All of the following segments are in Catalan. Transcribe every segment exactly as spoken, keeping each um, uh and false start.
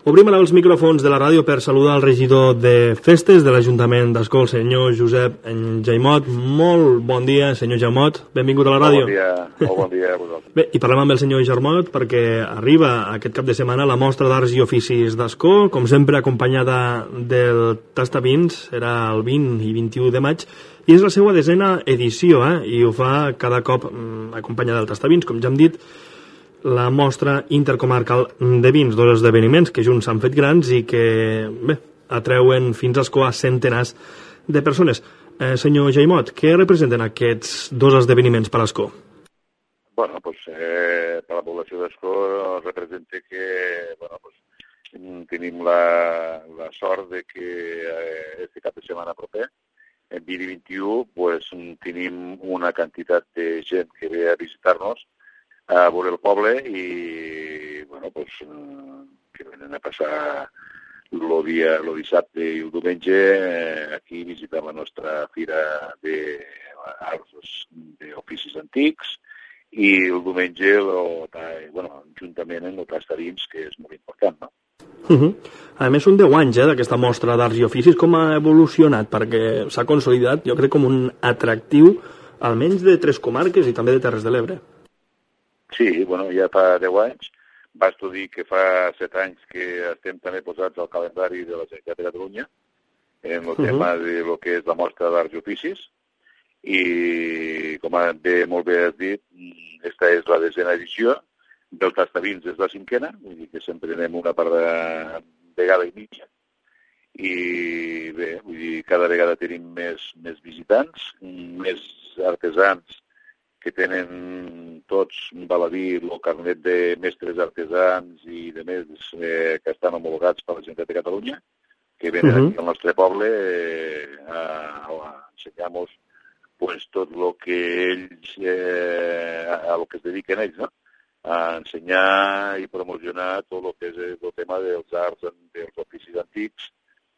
Obrim ara els micròfons de la ràdio per saludar el regidor de Festes de l'Ajuntament d'Ascó, el senyor Josep Jaimot. Molt bon dia, senyor Jaimot. Benvingut a la ràdio. Molt bon dia, molt bon dia a vosaltres. Bé, i parlem amb el senyor Jaimot perquè arriba aquest cap de setmana la mostra d'Arts i Oficis d'Ascó, com sempre acompanyada del Tastabins, serà el vint i vint-i-u de maig, i és la seva desena edició, eh? I ho fa cada cop mm, acompanyada del Tastabins, com ja hem dit, la mostra intercomarcal de vins, dos esdeveniments que junts s'han fet grans i que, bé, atreuen fins a Ascó a centenars de persones. Eh, senyor Jaimot, què representen aquests dos esdeveniments per a Ascó? Bueno, pues, eh, per la població d'Ascó representa que, bueno, pues, tenim la, la sort de que eh, este cap de setmana proper, en vint i vint-i-u, pues, tenim una quantitat de gent que ve a visitar-nos a veure el poble i, bueno, pues, que venen a passar el dia, el dissabte i el diumenge eh, aquí visitant la nostra fira d'arts d'oficis antics i el diumenge, lo, bueno, juntament amb el Tastabins, que és molt important, no? Uh -huh. A més, són deu anys eh, d'aquesta mostra d'arts i oficis. Com ha evolucionat? Perquè s'ha consolidat, jo crec, com un atractiu almenys de tres comarques i també de Terres de l'Ebre. Sí, bueno, ja fa deu anys. Basta dir que fa set anys que estem també posats al calendari de la Generalitat de Catalunya en el uh -huh. tema de lo que és la mostra d'arts i oficis i, com bé, molt bé has dit, esta és la desena edició, del Tastabins és la cinquena, vull dir que sempre anem una part de vegada i mitja. I bé, vull dir, cada vegada tenim més, més visitants, més artesans que tenen tots, val a dir, el carnet de mestres artesans i de més eh, que estan homologats per la Generalitat de Catalunya, que venen uh-huh. aquí al nostre poble eh, a, a ensenyar-nos pues, tot el que ells, eh, a, a lo que es dediquen ells, no? A ensenyar i promocionar tot el que és el tema dels arts, dels oficis antics,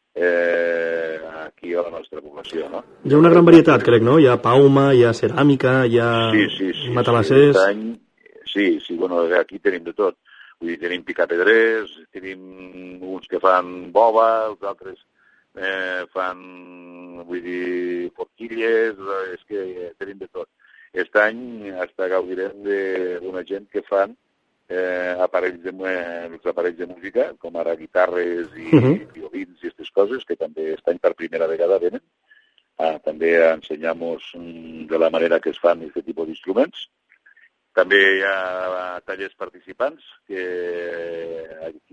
Eh, aquí a la nostra població, no? Hi ha una gran varietat, crec, no? Hi ha pauma, hi ha ceràmica, hi ha sí, sí, sí, matalassers... Sí, any, sí, sí, bueno, aquí tenim de tot. Vull dir, tenim picapedrers, tenim uns que fan bova, els altres eh, fan, vull dir, forquilles, és que tenim de tot. Aquest any hasta gaudirem d'una gent que fan Eh, aparells de, eh, els aparells de música, com ara guitarres i uh-huh. violins i aquestes coses, que també aquest any per primera vegada venen. Ah, també a ensenyar-nos de la manera que es fan aquest tipus d'instruments. També hi ha tallers participants, que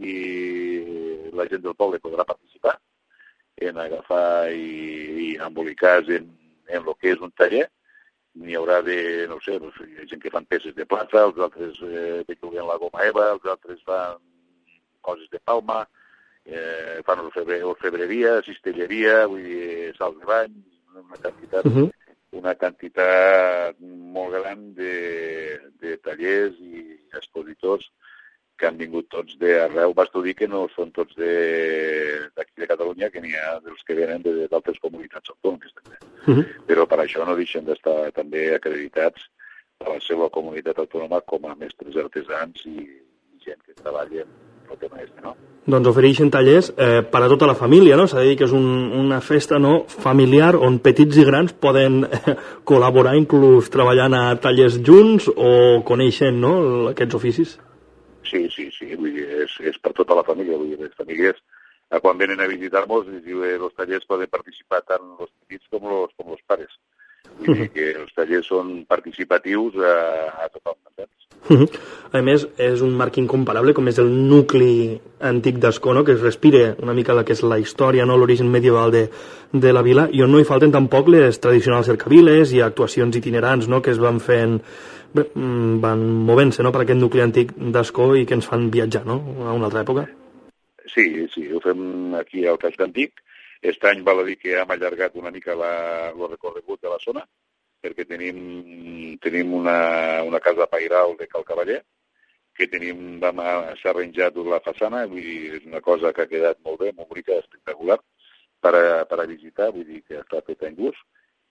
aquí la gent del poble podrà participar en agafar i, i embolicar en, en el que és un taller. N'hi haurà de, no sé, hi ha gent que fan peces de plata, els altres eh, belluguen la goma eva, els altres fan coses de palma, eh, fan orfebre, orfebreria, cistelleria, vull dir, salts de bany, una quantitat, uh-huh. una quantitat molt gran de, de tallers i expositors que han vingut tots d'arreu. Basta dir que no són tots d'aquí de, de Catalunya, que n'hi ha dels que venen d'altres comunitats autònomes també. Uh-huh. Però per això no deixen d'estar també acreditats a la seva comunitat autònoma com a mestres artesans i gent que treballa en el tema este, no? Doncs ofereixen tallers eh, per a tota la família, no? S'ha de dir que és un, una festa no, familiar on petits i grans poden eh, col·laborar inclús treballant a tallers junts o coneixen no, aquests oficis. Sí, sí, sí, vull dir, és, és per tota la família, vull dir, les famílies, quan venen a visitar-nos, els tallers poden participar tant els petits com els com los pares. Vull dir que els tallers són participatius a, a tothom, entens? A més, és un marc incomparable, com és el nucli antic d'Ascó, no? Que es respira una mica la que és la història, no? L'origen medieval de, de la vila, i on no hi falten tampoc les tradicionals cercaviles i actuacions itinerants, no? Que es van fent... Bé, van movent-se no, per aquest nucli antic d'Ascó i que ens fan viatjar no, a una altra època. Sí, sí, ho fem aquí al casc antic. Aquest any val a dir que hem allargat una mica la, el recorregut de la zona, perquè tenim, tenim una, una casa pairal de Cal Cavaller, que tenim, vam s'ha arranjat la façana, vull dir, és una cosa que ha quedat molt bé, molt bonica, espectacular, per a, per a visitar, vull dir que està feta en gust.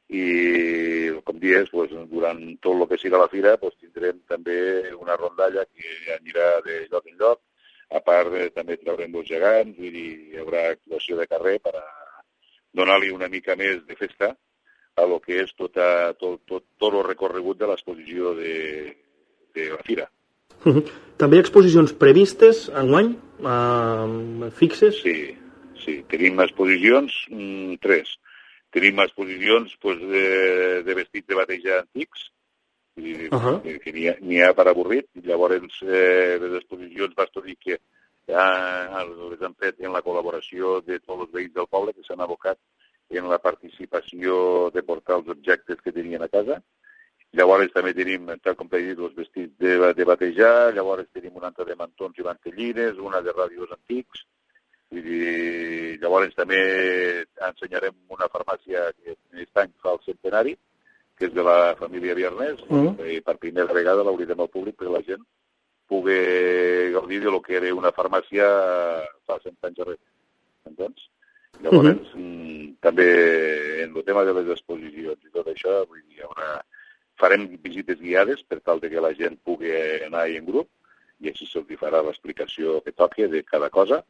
I, com dius, pues, durant tot el que siga la fira pues, tindrem també una rondalla que anirà de lloc en lloc A part, eh, també traurem els gegants, vull dir, hi haurà actuació de carrer per a donar-li una mica més de festa a lo que és tot, a, tot, tot, tot el recorregut de l'exposició de, de la fira. Uh-huh. També hi ha exposicions previstes enguany, uh, fixes? Sí, sí, tenim exposicions, mm, tres. Tenim exposicions pues, de, de vestits de bateja antics, uh-huh. que, que n'hi ha, n'hi ha per avorrit. Llavors, eh, les exposicions vas dir que ja les han fet en la col·laboració de tots els veïns del poble que s'han abocat en la participació de portar els objectes que tenien a casa. Llavors també tenim, tal com t'he dit, els vestits de, de batejar, llavors tenim una altra de mantons i mantellines, una de ràdios antics. Vull dir, llavors també ensenyarem una farmàcia que aquest any fa el centenari, que és de la família Viernes, uh-huh. i per primera vegada l'obrirem al públic perquè la gent pugui gaudir de lo que era una farmàcia fa cent anys darrere. Entens? Llavors, uh-huh. també en el tema de les exposicions i tot això, vull dir, haurà, farem visites guiades per tal de que la gent pugui anar en grup i així se'ls farà l'explicació que toqui de cada cosa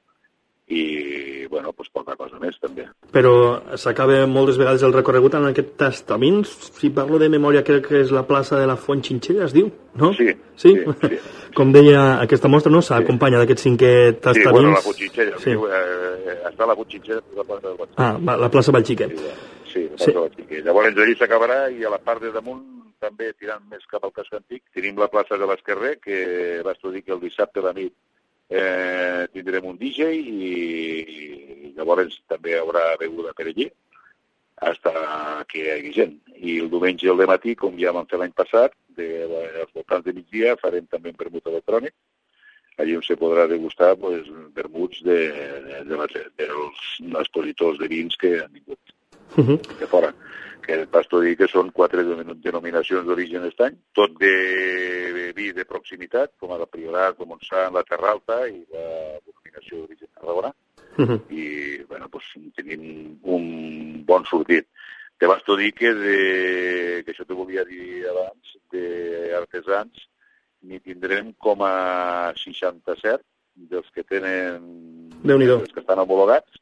i, bueno, doncs poca cosa més, també. Però s'acaba moltes vegades el recorregut en aquest tastamins. Si parlo de memòria, crec que és la plaça de la Font Xinxella, es diu, no? Sí. Sí? sí, sí. Com deia aquesta mostra, no? S'acompanya sí. d'aquest cinquè tastamins. Sí, bueno, la Font Xinxella. Sí. Eh, està la Font Xinxella, la plaça del Batxiquet. Ah, la plaça Batxiquet. Sí, la plaça sí. Batxiquet. Llavors, allí s'acabarà i a la part de damunt, també tirant més cap al casc antic, tenim la plaça de l'Esquerrer, que vas dir que el dissabte a la nit Eh, tindrem un D J i llavors també hi haurà beguda per allí fins que hi hagi gent. I el diumenge al matí, com ja vam fer l'any passat, de, als voltants de migdia farem també un vermut electrònic, allí on se podrà degustar pues, vermuts de, de, de les, dels expositors de vins que han vingut uh-huh. de fora. Que el pastor dir que són quatre denominacions d'origen aquest any, tot de vi de proximitat, com el Priorat, el Montsant, la Terra Alta i la denominació d'origen Tarragona. Uh-huh. I, bueno, doncs tenim un bon sortit. Te vas dir que, de, que això t'ho volia dir abans, d'artesans, n'hi tindrem com a seixanta-set dels que tenen, dels que estan homologats,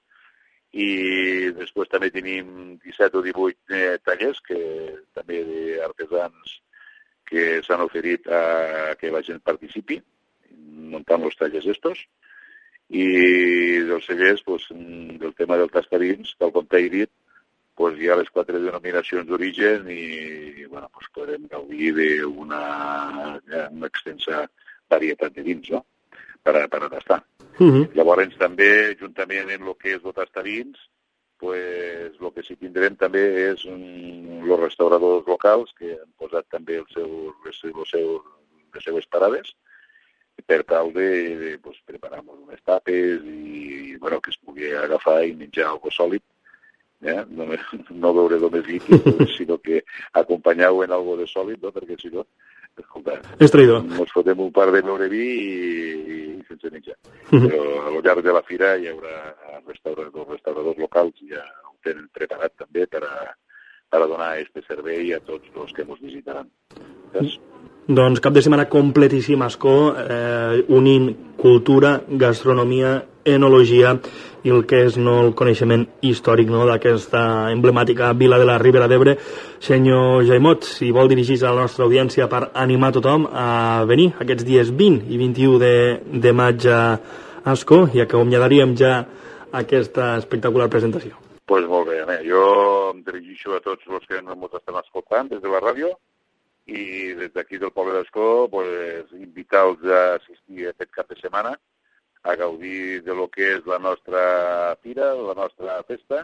i després també tenim disset o divuit eh, tallers que també d'artesans que s'han oferit a que la gent participi muntant els tallers estos i dels cellers pues, del tema del tastarins, tal com t'he dit pues, hi ha les quatre denominacions d'origen i bueno, pues, podrem gaudir d'una una extensa varietat de vins, no? per a, per a tastar. Uh-huh. Llavors també, juntament amb el que és el tastarins, pues, el que sí tindrem també és els restauradors locals que han posat també el seu, les, les, seu, les seues parades per tal de, de pues, preparar unes tapes i bueno, que es pugui agafar i menjar algo sòlid. Eh? No, no beure només líquid, sinó que acompanyar-ho en algo de sòlid, no? Perquè si no, escolta, és traïdor. Ens fotem un par de beure vi i, i sense menjar. Uh-huh. Però a lo llarg de la fira hi haurà restauradors, restauradors locals, ja ho tenen preparat també per a, per a donar aquest servei a tots els que ens visitaran. Saps? Doncs cap de setmana completíssim, Ascó, eh, unint cultura, gastronomia, enologia i el que és no, el coneixement històric no, d'aquesta emblemàtica vila de la Ribera d'Ebre. Senyor Jaimot, si vol dirigir a la nostra audiència per animar tothom a venir aquests dies vint i vint-i-u de, de maig a Ascó i acomiadaríem ja aquesta espectacular presentació. Doncs pues molt bé, eh? Jo em dirigeixo a tots els que ens estan escoltant des de la ràdio i des d'aquí del poble d'Ascó pues, invitar-los a assistir aquest cap de setmana a gaudir de lo que és la nostra fira, la nostra festa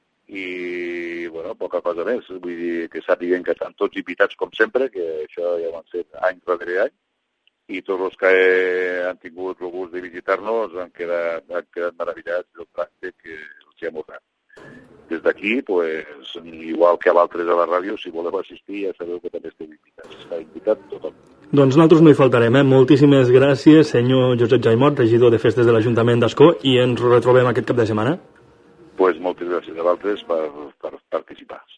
i, bueno, poca cosa més. Vull dir que sàpiguen que estan tots invitats com sempre, que això ja ho han fet any darrere any i tots els que han tingut el gust de visitar-nos han quedat, han quedat meravellats del tracte que els hem ofert. Des d'aquí, pues, igual que a l'altres a la ràdio, si voleu assistir ja sabeu que també esteu invitats. Està invitat tothom. Doncs nosaltres no hi faltarem, eh? Moltíssimes gràcies, senyor Josep Jaimot, regidor de Festes de l'Ajuntament d'Ascó, i ens retrobem aquest cap de setmana. Pues moltes gràcies a vosaltres per, per participar.